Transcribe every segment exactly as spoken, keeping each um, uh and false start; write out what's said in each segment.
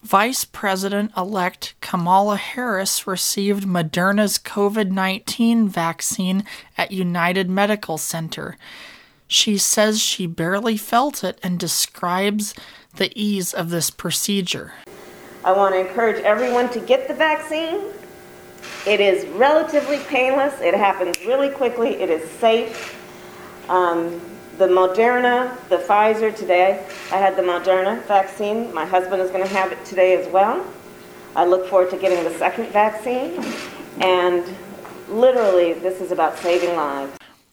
Vice President-elect Kamala Harris received Moderna's COVID nineteen vaccine at United Medical Center. She says she barely felt it and describes the ease of this procedure. I want to encourage everyone to get the vaccine. It is relatively painless. It happens really quickly. It is safe. Um, the Moderna, the Pfizer today, I had the Moderna vaccine. My husband is going to have it today as well. I look forward to getting the second vaccine. And literally, this is about saving lives.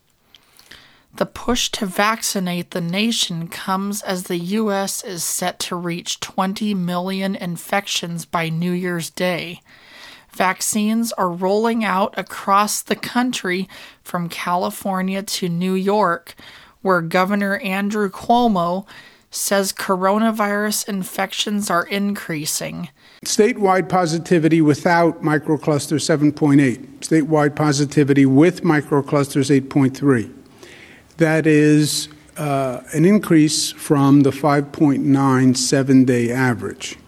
The push to vaccinate the nation comes as the U S is set to reach twenty million infections by New Year's Day. Vaccines are rolling out across the country from California to New York, where Governor Andrew Cuomo says coronavirus infections are increasing. Statewide positivity without microcluster seven point eight. Statewide positivity with microclusters eight point three. That is uh, an increase from the five point nine seven-day average.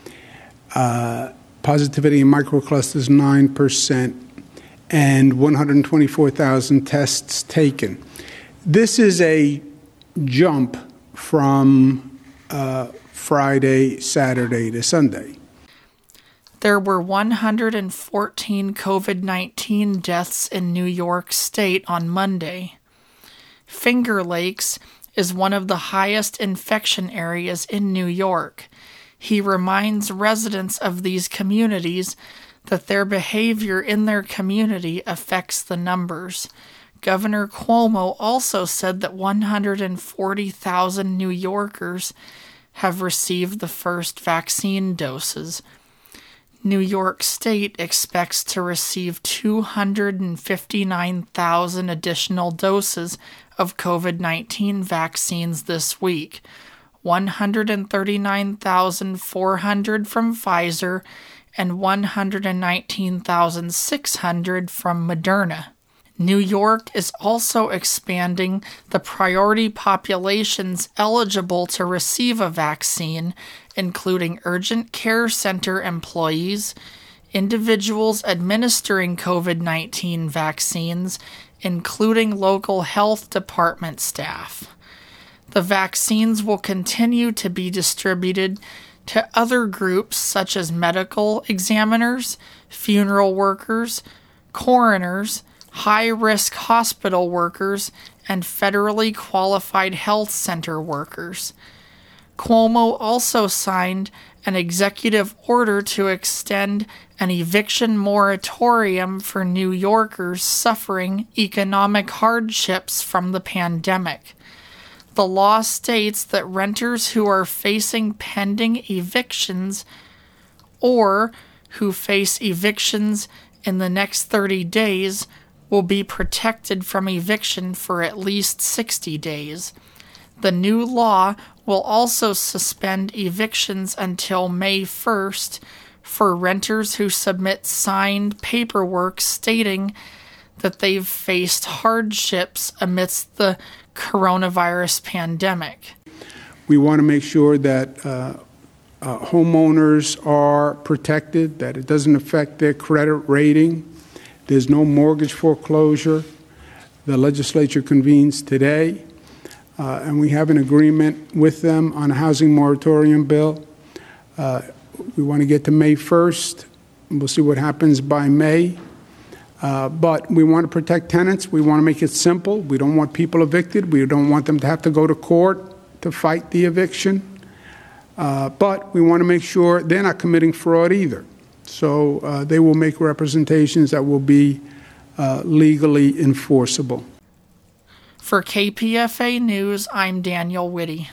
Uh, positivity in microclusters nine percent and one hundred twenty-four thousand tests taken. This is a jump from uh, Friday, Saturday to Sunday. There were one hundred fourteen COVID nineteen deaths in New York State on Monday. Finger Lakes is one of the highest infection areas in New York. He reminds residents of these communities that their behavior in their community affects the numbers. Governor Cuomo also said that one hundred forty thousand New Yorkers have received the first vaccine doses. New York State expects to receive two hundred fifty-nine thousand additional doses of COVID nineteen vaccines this week, one hundred thirty-nine thousand four hundred from Pfizer and one hundred nineteen thousand six hundred from Moderna. New York is also expanding the priority populations eligible to receive a vaccine, including urgent care center employees, individuals administering COVID nineteen vaccines, including local health department staff. The vaccines will continue to be distributed to other groups such as medical examiners, funeral workers, coroners, high-risk hospital workers, and federally qualified health center workers. Cuomo also signed an executive order to extend an eviction moratorium for New Yorkers suffering economic hardships from the pandemic. The law states that renters who are facing pending evictions or who face evictions in the next thirty days will be protected from eviction for at least sixty days. The new law will also suspend evictions until May first for renters who submit signed paperwork stating that they've faced hardships amidst the coronavirus pandemic. We want to make sure that uh, uh, homeowners are protected, that it doesn't affect their credit rating. There's no mortgage foreclosure. The legislature convenes today, uh, and we have an agreement with them on a housing moratorium bill. Uh, we want to get to May first. We'll see what happens by May. Uh, but we want to protect tenants. We want to make it simple. We don't want people evicted. We don't want them to have to go to court to fight the eviction. Uh, but we want to make sure they're not committing fraud either. So uh, they will make representations that will be uh, legally enforceable. For K P F A News, I'm Daniel Whitty.